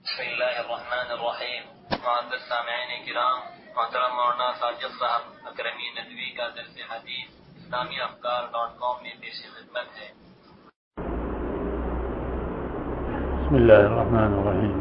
بسم اللہ الرحمن الرحیم. معزز سامعین کرام، محترم مولانا ساجد صاحب اکرمی ندوی کا درس حدیث اسلامیافکار.com میں پیش خدمت ہے. بسم اللہ الرحمن الرحیم.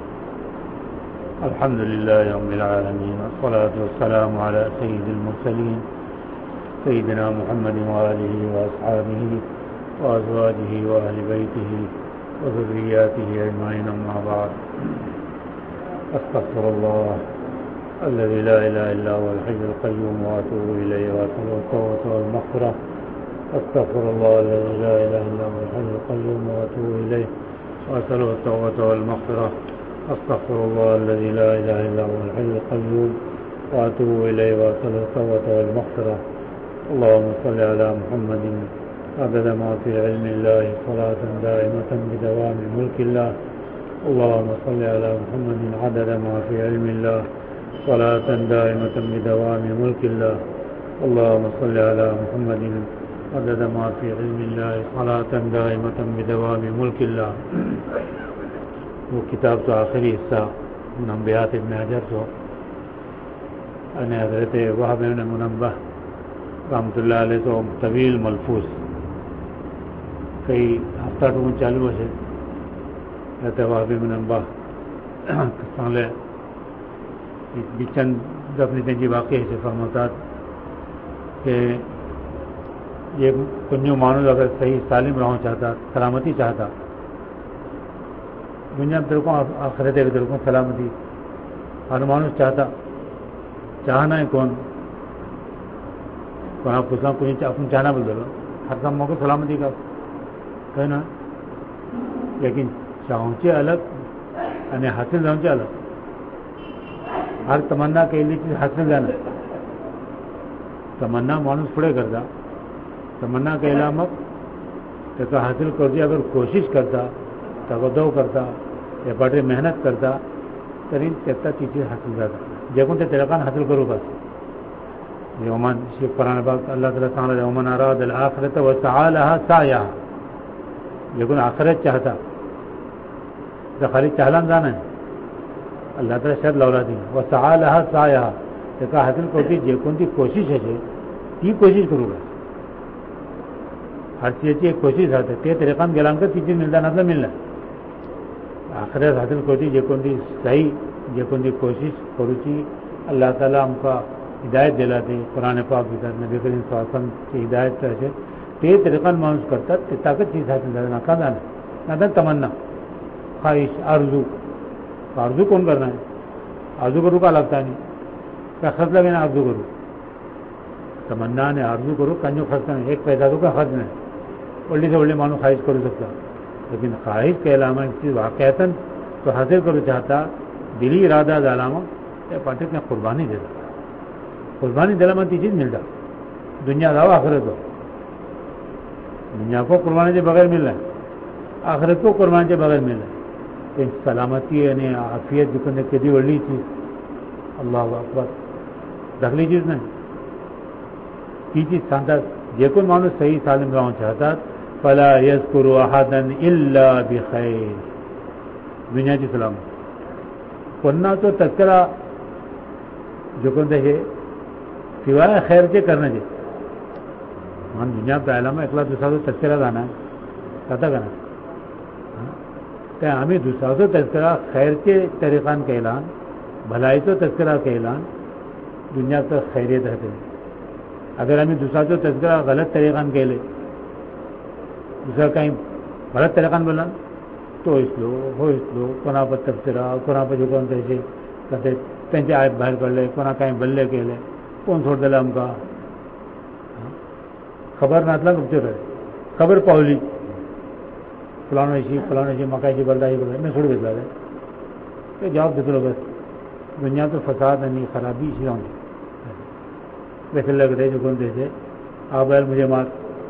الحمد للہ رب العالمین، والصلاة والسلام علی سید المرسلین سیدنا محمد وآلہ واصحابہ وازواجہ واہل بیتہ وذریاتہ اجمعین، اما بعد. استغفر اللہ الذی لا الہ الا هو الحی القیوم واتوب الیہ واسأل التوبة والمغفرة. استغفر اللہ الذی لا الہ الا هو الحی القیوم واتوب الیہ واسأل التوبة والمغفرة. استغفر الله الذي لا إله إلا هو الحي القيوم وأتوب إليه وأسأل التوبة والمغفرة. اللهم صل على محمد عدد ما في علم الله صلاة دائمة بدوام ملك الله. اللهم صل على محمد عدد ما في علم الله صلاة دائمة بدوام ملك الله. اللهم صل على محمد عدد ما في علم الله صلاة دائمة بدوام ملك الله. وہ کتاب تو آخری حصہ منبہات ابن حجر تو حضرت وہب بن منبہ رحمۃ اللہ علیہ تو طویل ملفوظ کئی ہفتہ ٹون چالو ہے حضرت وہب بن منبہ سنگلے بچن اپنی تنجی واقعی سے فرماتات کہ یہ کنیو مانو اگر صحیح سالم رہو چاہتا، سلامتی چاہتا، دنیا میں ترکوں آخرت ہے ترکوں سلامتی ہر مانوس چاہتا، چاہنا ہے کون آپ پوچھنا کچھ اپنا چاہنا بول دو ہر کام موقع سلامتی کا کہنا، لیکن چاہونچے الگ یعنی حاصل رہونچے الگ. ہر تمنا کے لیے چیز حاصل جانا، تمنا مانوس پڑے کرتا، تمنا کے علامت تو حاصل کر دیا اگر کوشش کرتا، توجہ کرتا یا بڑے محنت کرتا ترین تیتا چیزیں حاصل کرتا. جگہوں سے ترقان حاصل کرو بس. یومن شیخ قرآن پاک اللہ تعالیٰ تعالیٰ یومن اراد الآخرت وسعی لها سعیها، لیکن آخرت چاہتا تو خالی چہلان جانا ہے. اللہ تعالیٰ شرط لولا دی وسعی لها سعیها تو حاصل کرتی جیکون کی کوشش ہے تی کوشش کرو گا. ہر چیز کی کوشش آتے تے طریقان گلان کا چیزیں ملتا نہ ملنا. آخرت حاصل کرتی جیکون دی صحیح جیکون دی کوشش کروچی اللہ تعالیٰ ہم کا ہدایت دلاتے. قرآن پاک کی طرف نبی کریم صلی اللہ علیہ وسلم کی ہدایت سے تے طریقان مانوس کرتا تے طاقت چیز حاصل کرتا نہ کہاں نہ تمنا خواہش آرزو. آرزو کون کرنا ہے؟ آرزو کرو کا لگتا نہیں کیا خرچ لگے نا آرزو کرو. تمنا نے آرزو کرو کنجو خرچ نہیں، ایک پیسہ تو کا خرچ نہیں، اولڈی سے اولڈی مانو خواہش کرو سکتا، لیکن خواہش کے علامہ چیز واقعتاً تو حاصل کرو چاہتا دلی ارادہ علامہ پارٹی میں قربانی دیتا. قربانی دلاما چیز ملتا دنیا دا آخرت ہو. دنیا کو قربانی کے بغیر مل رہا ہے، آخرت کو قربانی کے بغیر مل رہا ہے. سلامتی یعنی عافیت جو کرنے کے دی ولی چیز اللہ اکبر دخلی چیز نہیں کی چیز سانتا. جیکن مانو صحیح سالم رہوں چاہتا فلا یذکر احدا الا بخیر. دنیا کی سلامت کرنا تو تذکرہ جو کرتے ہے سوائے خیر کے کرنا چاہیے. مان دنیا کا علامہ اکلا دوسرا تو تذکرہ گانا ہے کہتا گانا کہ ہمیں دوسرا تو تذکرہ خیر کے طریقان کا اعلان، بھلائی تو تذکرہ کا اعلان، دنیا کا خیریت رہتے ہیں. اگر ہمیں دوسرا تو تذکرہ غلط طریقان کے لے دوسرا کہیں غلط طریقان بولا تو اس لو ہو اس لو کونا پر تبصرہ کونا پر جو کون سے کہتے پینچے آئے باہر کر لے کونا کہیں بلے کے لے کون چھوڑ دلا ہم کا خبر نہ اتنا کبچر ہے خبر پہلی فلانا شی مکائی شی بلدا بول میں چھوڑ دیتا ہے کہ جواب دیتے لو بس. دنیا تو فساد نہیں خرابی اسی ہوں ویسے لگ رہے جو کون سے آبائل مجھے مار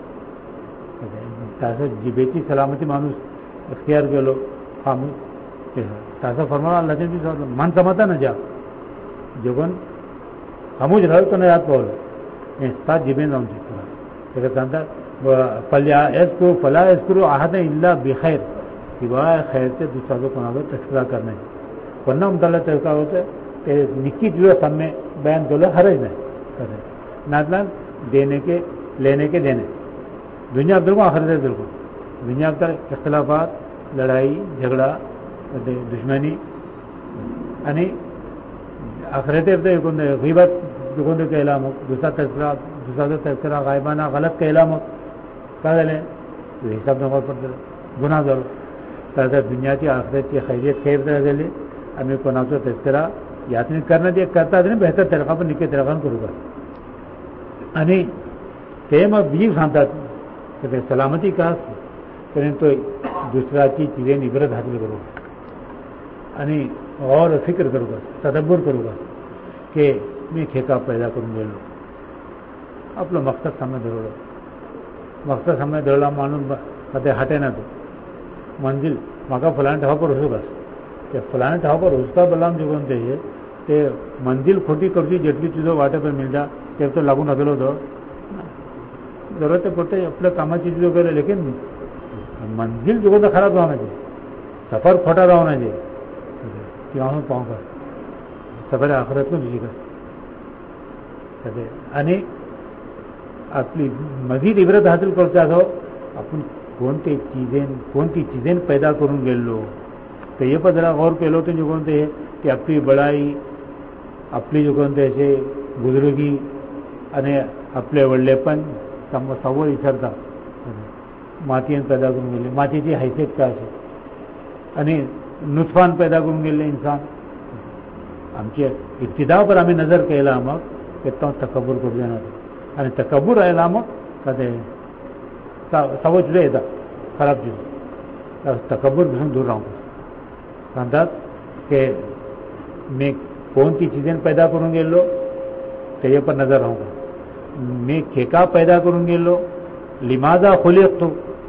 تاسا جبیتی سلامتی مانوس اختیار کے لو خاموش تاسا فرمانا اللہ جن بھی من سماتا نہ جا جو کون خاموش رہو تو نہ یاد پاؤ ساتھ جبین رہوں چکا فلا یذکر احد الا بخیر. سوائے خیر سے دوسرا کو کونا کو تذکرہ کرنے ورنہ مطلع تذکرہ ہوتا ہے کہ نکی جو سب میں بیان دولہ حرج نہیں کرے نادلان دینے کے لینے کے دینے دنیا اب کو آخرت ہے بالکل دنیا اب تک اختلافات لڑائی جھگڑا دشمنی یعنی آخرت غیبت جو کے اعلام ہو دوسرا تذکرہ غائبانہ غلط کا اعلام ہو کیا دلیں تو حساب نمبر پر دلیں گناہ دلو تازہ دنیا کی آخرت کی خیریت خیر طرح دلے ہمیں کونا تو تذکرہ یاد نہیں کرنا دیا کرتا دیں بہتر طریقہ پر نکے طریقہ کروں گا یعنی تیم اب بھی سانتا کہ سلامتی کا کریں تو دوسرا کی چیزیں عبرت حاصل کرو گا یعنی غور و فکر کروں گا تدبر کروں گا کہ میں کھیکا پیدا کروں گا لوگ آپ لوگ مقصد سامنے دھروڑا مقصد سامنے دھروڑا معلوم کہتے ہٹے نہ تو منزل مکا فلانے ٹھاؤ پر ہو گا کہ فلانے ٹھاؤ پر اس کا بلام جو بنتے ہیں کہ منزل کھوٹی کرتی جتنی چیزوں واٹے پر مل جا تب تو لاگو نہ دلو دو ضرورت پڑتے اپنے کام کی چیزوں کے لیے لیکن منزل جو تو خراب ہونا چاہیے سفر کھوٹا رہا ہونا چاہیے کہ وہاں پاؤں گا سفر آخرت کو جی کر یعنی اپنی مزید عبرت حاصل کرتا تھا اپن کون تی چیزیں پیدا کروں گے لوگ تو یہ پر ذرا غور کے لو تو جو کہتے ہیں کہ اپنی بڑائی اپنی جو کہتے ایسے بزرگی یعنی اپنے وڑلے پن سب اچھرتا ماتیاں پیدا کروں گے ماتی کی حیثیت کا ہے یعنی نطفان پیدا کروں گے انسان ہم کے ابتدا پر ہمیں نظر کے علامت کہتا ہوں تکبر کر دینا تھا یعنی تکبر علامت کہتے ہیں سب چلے تھا خراب چیز تکبر بھی دور رہوں گا انداز کہ میں کون سی چیزیں پیدا کروں گے لو تو یہ پر نظر رہوں گا میں کھیکا پیدا کروں گے لو لماذا خلقت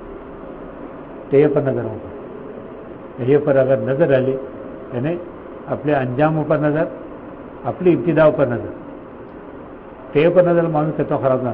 تو یہ پر نظر رہوں گا یہ پر اگر نظر ڈالی یعنی اپنے انجاموں پر نظر اپنی ابتداؤں پر نظر تے پر نظر معلوم کہتا ہوں خراب نہ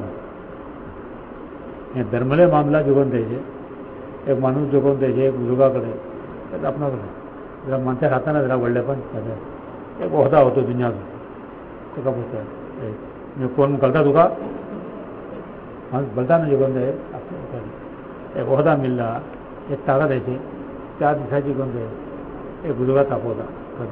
درملے معاملہ جو کون دے ایک مانوس جو کون دے ایک بزرگا کرے اپنا کرے ذرا منتے رہتا نا ذرا بڑھلے پن ایک عہدہ ہو تو دنیا کا تو کب ہوتا ہے میں کون نکلتا دکھا بلتا نا جو کون دے ایک عہدہ مل رہا ایک طاقت ایسے چار دشا جی کون دے ایک بزرگا تاپ ہوتا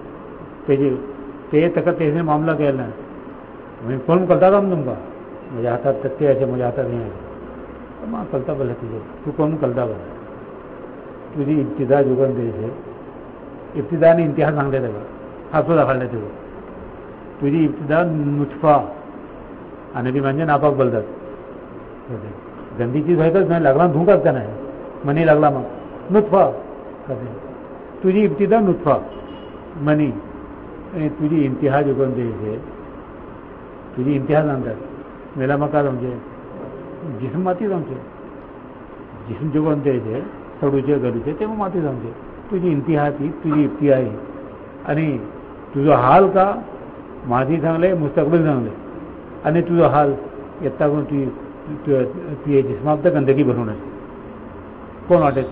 تے تک تیسے معاملہ کہنا ہے میں کون نکلتا تھا ہم تم کا مجھے آتا تک ایسے مجھے آتا نہیں ہے ماں کلتا بل تجھے تو کون کلتا بل تجھے ابتدا جو کون دے ابتدا نے انتہا سانگ لیتے گا ہاتھوں دکھا لیتے ہو تجھے ابتدا نطفہ آنے بھی منجے ناپاک بلدت گندی چیز ہوئے گا میں لگنا دھونکا کرنا ہے منی لگلا ماں نطفہ تجھے ابتدا نطفہ منی تجھے انتہا جو کون دے تجھے انتہا سانگ میرا مکہ سمجھے جسم ماتی سمجھے جسم جو بنتے تھے سڑوچے گلوچے تے وہ ماتی سمجھے تجھے انتہا تھی تجھے ابتدائی یعنی تجھے حال کا ماضی سنگ مستقبل سنگ یعنی تجھے حال اتنا کو تجھے جسم اب تک گندگی بنونا کون آٹے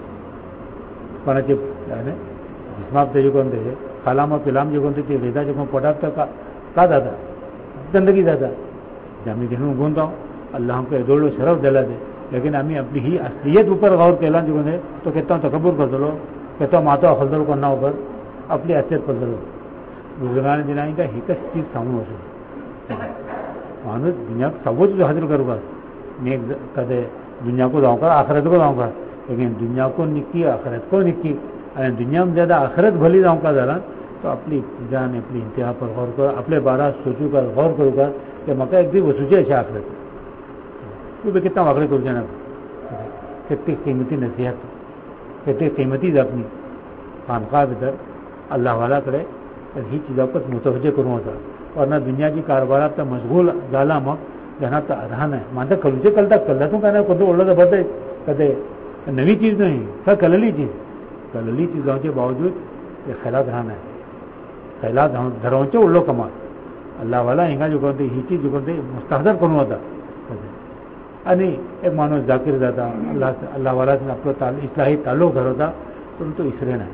پانا چاہیے جسم اب تک جو کون دے خالام اور پلام جو کون تھے ویدا جو پڑا تک کا دادا گندگی دادا جب میں جنہوں گھومتا ہوں اللہ کو دوڑ شرف دلا دے لیکن ہمیں اپنی ہی اصلیت اوپر غور کہلا جو ہے تو کہتا ہوں تکبر کر دلو کہتا ہوں ماتا خلدل کرنا اوپر اپنی اصلیت پر دلو بزرگان دنائی کا ایک چیز سامنے ہو سکے مانو دنیا سب جو حاصل کروں گا میں کہتے دنیا کو لاؤں گا آخرت کو لاؤں گا لیکن دنیا کو نکی آخرت کو نکی دنیا میں زیادہ آخرت بھلی لاؤں گا ذرا تو اپنی جان اپنی انتہا پر غور کرو اپنے بارہ سوچوں کا غور کروں گا کہ مکہ ایک دن وہ سوچے اچھا آخرت تو بھی کتنا واقعی کر جانا کتنی قیمتی نصیحت کتنی قیمتی اپنی خانقاہ بھیتر اللہ والا کرے ہی چیزوں پر متوجہ کروں ہوتا اور نہ دنیا کی کاروبارات تو مشغول ڈالا مک جہاں تو ادھان ہے مانتا کلوچے کلتا کلتا تو کہنا کدو اڑا تو بڑھتے کہتے نئی چیز نہیں سر کللی چیزوں کے باوجود یہ خیالات رہنا ہے خیالات دھروں سے اڑو کما اللہ والا ہنگا جو کرتے ہی چیز جو کرتے مستحضر کروں ہوتا आणि एक माणूस जाकीर जाता अल्लाह वाला आपलं इस्लाही ताल्लुक धरवता पण तो इसरे नाही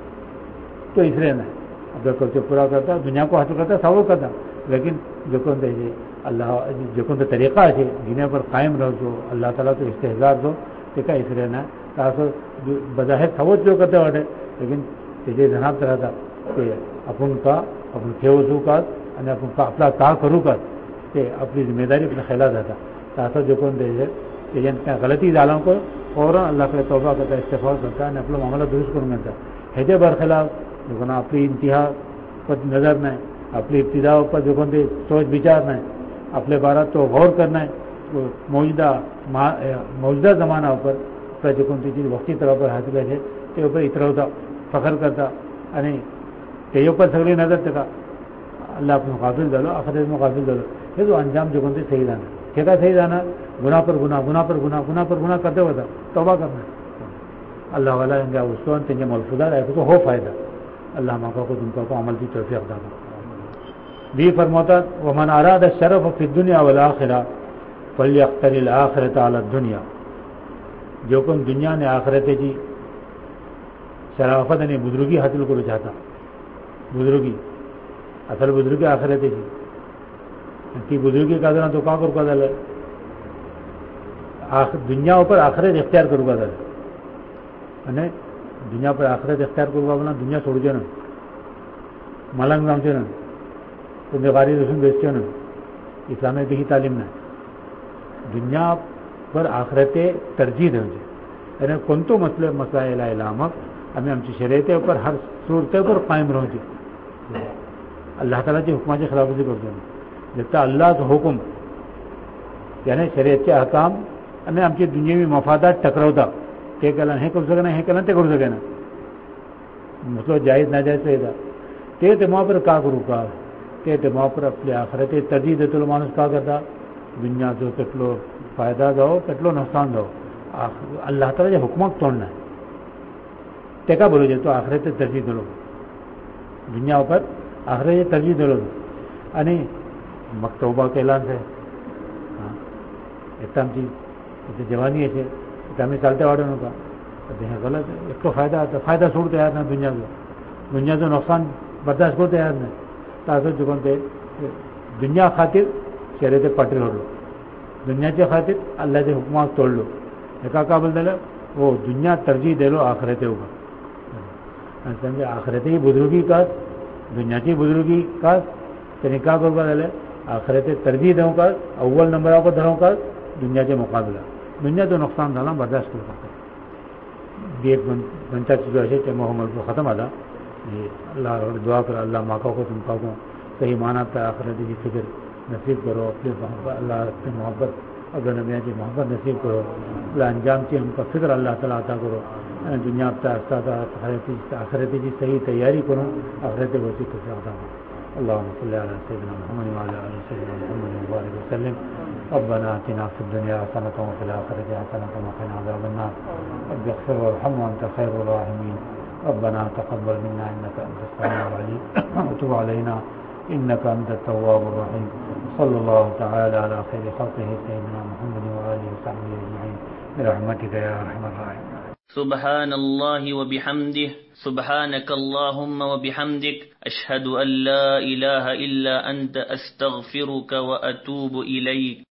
आपला कर्तव्य पूरा करता दुनिया को हासिल करता सावो करता लेकिन जेको तेजे अल्लाह जेको तरीक़ा है दुनिया पर कायम रहो अल्लाह ताला तो इस्तेहजार दो तेका इसरे ना असं बजाहेर सावोच जो करता वाटे लेकिन तेजे जनाब राहता ते आपण ठेवू का आणि आपण आपला का करू का ते आपली जिम्मेदारी अपने ख्याल जाता असं जो कोण त्याच्यात गलती झाला को फौरन अल्लाहकडे तौबा करता इस्तिगफार करता आणि आपला मामला दुरुस्त करून घेता ह्याच्या बरखिलाफ जो कोण आपली इंतहा पर नजर नाही आपली इब्तिदा पर जो कोण ते सोच विचार नाही आपल्या बारात तो गौर करना है मौजूदा जमाना पर जो कोण त्याची वक्ती तौर पर हासिल आहे ते ऊपर इतरवता फखर करता आणि ते ऊपर सगळी नजर त्याका अल्लाह आपण मुकाबिल झालो आखिरत मुकाबिल झालो हे जो अंजाम जो कोणते सही जाणार हे का सही जाणार गुनाह पर गुनाह करते होता तौबा करना अल्लाह वाला उसको त्यांच्या मलफूजात ऐकतो हो फायदा अल्लाह माका को तुमका को अमल की तौफीक अता भी फरमातात वमन अराद शरफ फी दुनिया वल आखिरा फल्यख्तरिल आखिरत अला दुनिया जो कोण दुनिया ने आखिरतेची शराफत आणि बुजुर्गी हासिल करू चाहता बुजुर्गी असल बुजुर्गी आखिरतेची ती बुजुर्गी का तो का करू का झालं दुनिया पर आखिरत इख्तियार करू का झालं અને दुनिया पर आखिरत इख्तियार करू का म्हणा दुनिया सोडूचे ना मलंग जामचे ना तुम्ही गाडी रसून बेचते ना इस्लामे भी तालीम ना दुनिया पर आखिरते तरजीह देवचे અને कोणतो मसला यायला मग आम्ही आमची शर्यते पर हर सूरते पर कायम राहते अल्लाह तालाच्या हुकमाची खिलाफवर्जी करतो जितना अल्लाहचा हुकुम यानी शर्यतचे अहकाम आणि आमची दुनियावी मफादात टकरावता ते केलं हे करू सके हे केलं ते करू सके ना मतलब जायज नाजायज येता ते तेव्हा पर का करू का ते तेव्हा पर आपल्या आखिरते तरजीह देतो माणूस का करता दुनियाचो केटलो फायदा जावो केटलो नुकसान जावो अल्लाह तालाच्या हुकमाक तोंड नाही तेका बरोबर तो आखिरते तरजीह दिलो दुनिया पर आखिरते तरजीह दिलो आणि मग तौबा केला एक आमची जवानी असे आम्ही चालते वाढू नका हे गलत एकटो फायदा सोडू तयार नाही दुनियाचं नुकसान बर्दाश्त करू तयार नाही तर असं चुकून ते दुनिया खातीर शर्यते पाटील होडलो दुनियाच्या खातीर अल्लाच्या हुकमाक तोडलो एका का बोलताले हो दुनिया तरजीह दिलो आखिरते उभा आणि त्यांच्या आखिरतेही बुजुर्गी काच दुनियाची बुजुर्गी काच त्यांनी का करपा जाले आखिरते तरजीह देऊ काच अव्वल नंबरावर धरू काच दुनियाचे मुकाबला दुनियाचं नुकसान झाला बर्दाश्त करू शकता भी एक पंचायत जो है मोहम्मद को ख़त्म आला अल्लाह दुआ कर अल्लाह माका को तुमका को सही माना था आखिरत की फिक्र नसीब करो अपने अल्लाह से मोहब्बत अगर नबिया की मोहब्बत नसीब करो अल्लाह अंजाम की हमका फिक्र अल्लाह ताला अता करो दुनिया आखिरती की सही तैयारी करो आखिरत वसी कैसे अता करो اللهم صل على سيدنا محمد وعلى ال سيدنا محمد وبارك وسلم ربنا اتنا في الدنيا حسنه وفي الاخره حسنه وقنا عذاب النار رب اغفر وارحم وانت خير الراحمين ربنا تقبل منا انك انت السميع العليم وتب علينا انك انت التواب الرحيم صلى الله تعالى على خير خلقه سيدنا محمد واله وصحبه اجمعين برحمتك يا ارحم الراحمين سبحان الله وبحمده سبحانك اللهم وبحمدك أشهد أن لا إله إلا أنت أستغفرك وأتوب إليك